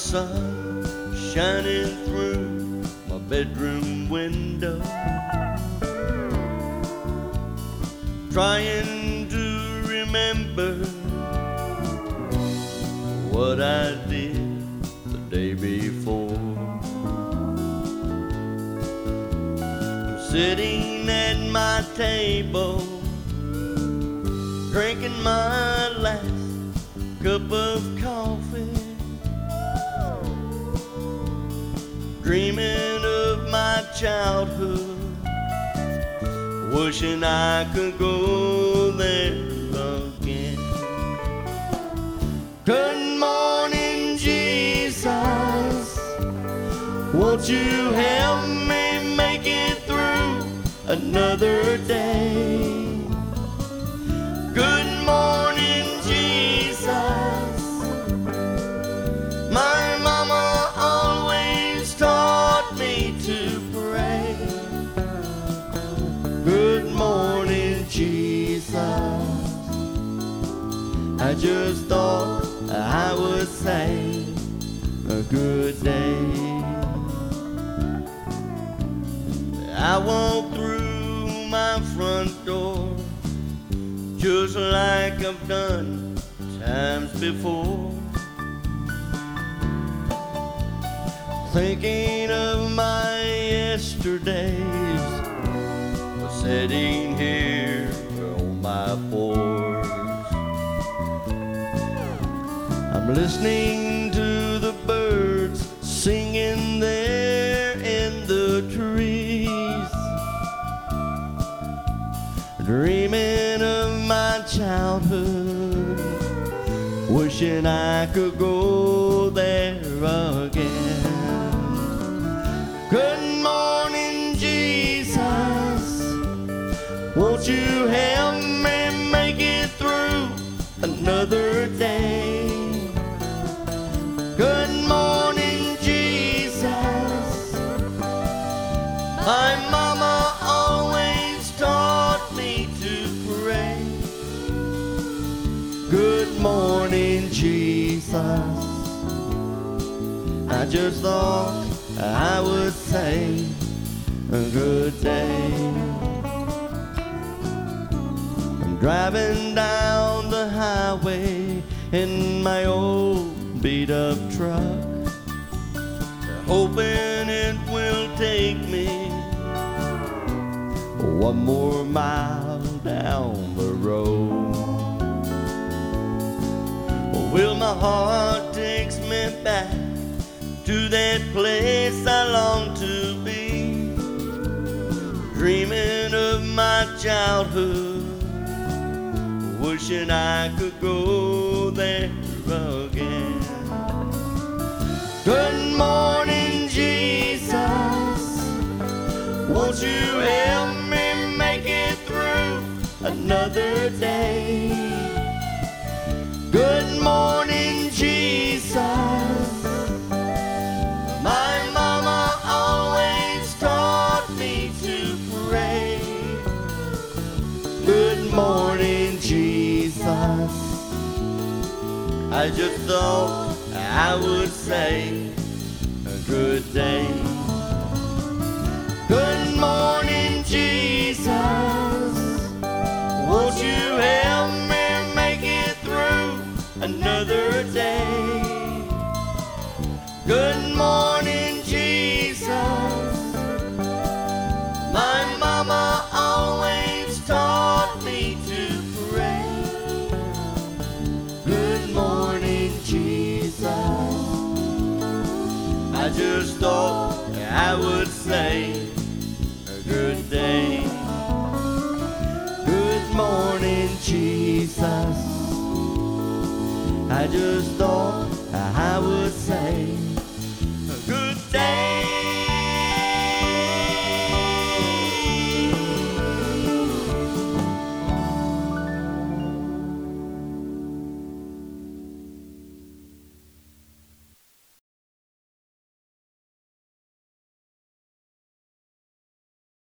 sun shining through my bedroom window, trying to remember what I did the day before. I'm sitting at my table, drinking my last cup of coffee, dreaming of my childhood, wishing I could go there again. Good morning, Jesus, won't you help me make it through another day? Good morning, Jesus, my mama always taught me to pray. Good morning, Jesus, I just thought I would say a good day. I walk through my front door just like I've done times before, thinking of my yesterdays, sitting here on my porch. I'm listening to the birds singing there in the trees, dreaming of my childhood, wishing I could go there again. Good morning, Jesus, won't you help me make it through another day? Good morning, Jesus, my mama always taught me to pray. Good morning, Jesus, I just thought I would say a good day. I'm driving down the highway in my old beat-up truck, hoping it will take me one more mile down the road. Will my heart takes me back to that place I long to be, dreaming of my childhood, wishing I could go there again. Good morning, Jesus, won't you help me make it through another day? Good morning, Jesus, my mama always taught me to pray. Good morning, Jesus, I just thought I would say a good day. Good morning, Jesus, won't you help me make it through another day? Good morning, Jesus, my mama always taught me to pray. Good morning, Jesus, I just thought I would say a good day. Good morning, Jesus, I just thought I would say